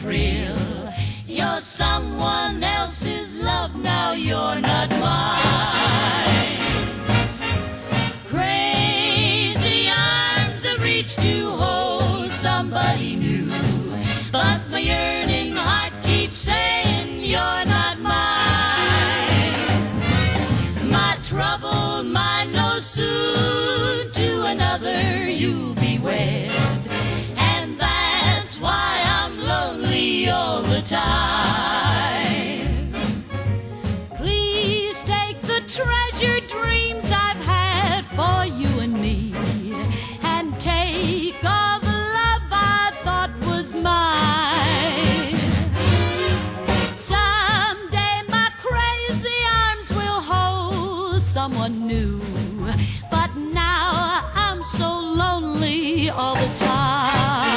thrill. You're someone else's love, now you're not mine. Crazy arms that reach to hold somebody new, but my yearning heart keeps saying you're not mine. My troubled mind knows soon to another you'll be wed, and that's why I'm lonely all the time. Please take the treasured dreams I've had for you and me, and take all the love I thought was mine. Someday my crazy arms will hold someone new, but now I'm so lonely all the time.